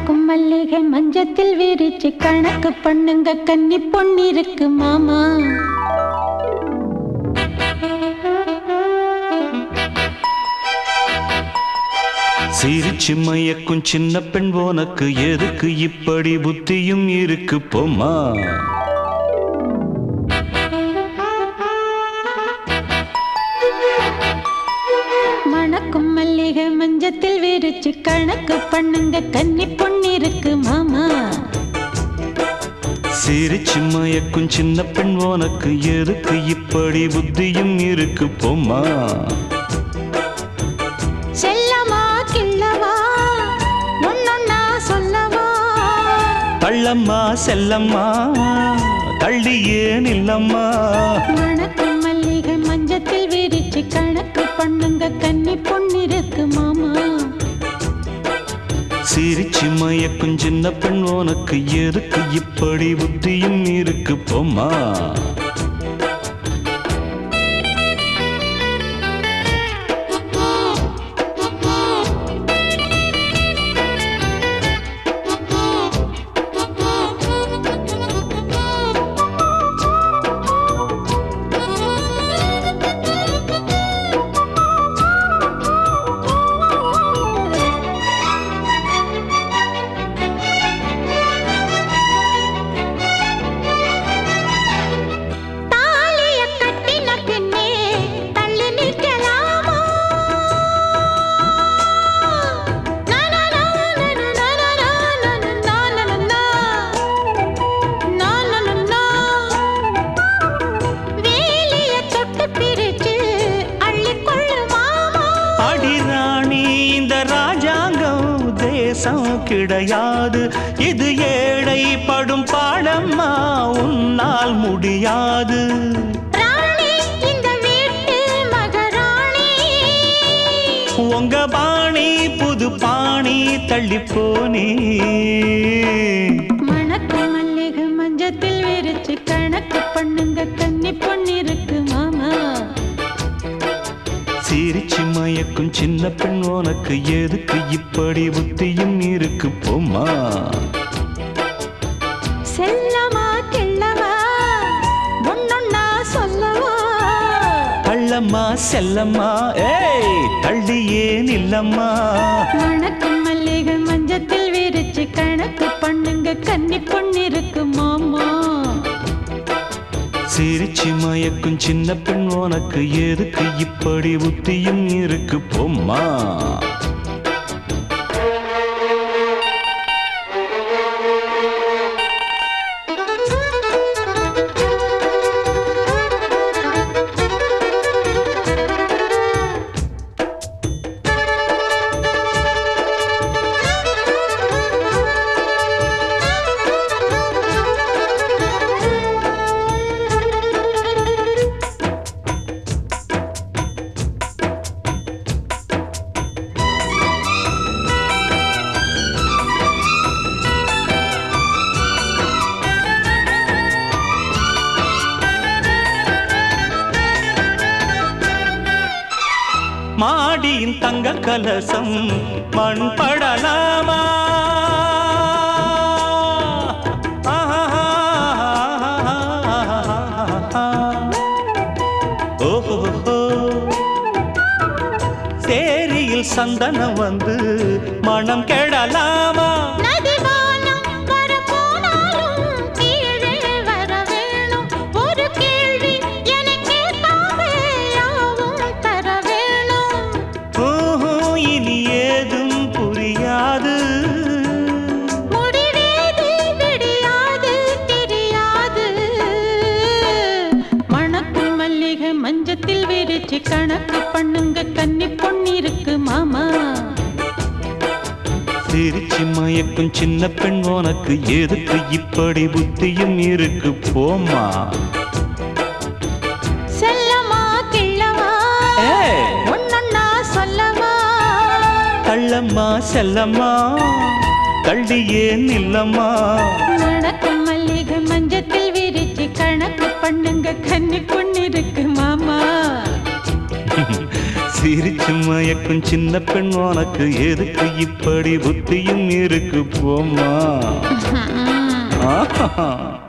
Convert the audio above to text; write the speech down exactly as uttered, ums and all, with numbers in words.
மணக்கும் மல்லிகை மஞ்சத்தில் விரிச்சு கணக்கு பண்ணுங்க கன்னி பொன்னிருக்கு மாமா. சிரிச்சு மயக்கும் சின்ன பெண் உனக்கு எதுக்கு இப்படி புத்தியும் இருக்கு போமா. மணக்கும் மல்லிகை மஞ்சத்தில் விரிச்சு கணக்கு பண்ணுங்க கன்னி பொன்னிருக்கு மாமா. சிரிச்சு மயக்கும் சின்ன பெண் உனக்கு எதுக்கு இப்படி புத்தியும் இருக்கு போமா. தள்ளம்மா செல்லம்மா தள்ளியே நில்லம்மா. மணக்கும் மல்லிகை மஞ்சத்தில் விரிச்சு கணக்கு பண்ணுங்க கன்னி பொன்னிருக்கு மாமா. சிரிச்சு மயக்கும் சின்ன பெண் உனக்கு எதுக்கு இப்படி புத்தியும் இருக்கு போமா. கிடையாது இது ஏழை படும் பாடம்மா உன்னால் முடியாது. உங்க பாணி புது பாணி தள்ளிப்போனே. மணக்கும் மல்லிகை மஞ்சத்தில் விரிச்சு கணக்கு பண்ணுங்க கன்னி பொன்னிருக்கு மாமா. சிரிச்சு மயக்கும் சின்ன பெண் உனக்கு எதுக்கு இப்படி புத்தியும் இருக்கு போமா. செல்லமா கிள்ளவா ஒன்னொன்னா சொல்லவா. தள்ளம்மா செல்லம்மா ஏய் தள்ளியே நில்லம்மா. மணக்கும் மல்லிகை மஞ்சத்தில் விரிச்சு கணக்கு பண்ணுங்க கன்னி பொன்னிருக்கு மாமா. சிரிச்சு மயக்கும் சின்ன பெண் உனக்கு எதுக்கு இப்படி புத்தியும் இருக்கு போமா. மாடியின் தங்க கலசம் மண் படலாமா. ஓஹோ சேரியில் சந்தனம் வந்து மனம் கெடலாமா. மஞ்சத்தில் விரிச்சு கணக்கு பண்ணுங்க கன்னி பொன்னிருக்கு மாமா. சிரிச்சு மயக்கும் சின்ன பெண் உனக்கு எதுக்கு இப்படி புத்தியும் இருக்கு போமா. செல்லமா கிள்ளவா ஒன்னொன்னா சொல்லவா. தள்ளம்மா செல்லம்மா தள்ளியே நில்லம்மா. மணக்கும் மல்லிகை மஞ்சத்தில் விரிச்சு கணக்கு பண்ணுங்க கன்னி பொன்னிருக்கு மாமா. சிரிச்சு மயக்கும் சின்ன பெண் உனக்கு எதுக்கு இப்படி புத்தியும் இருக்கு போம்மா. ஆஹா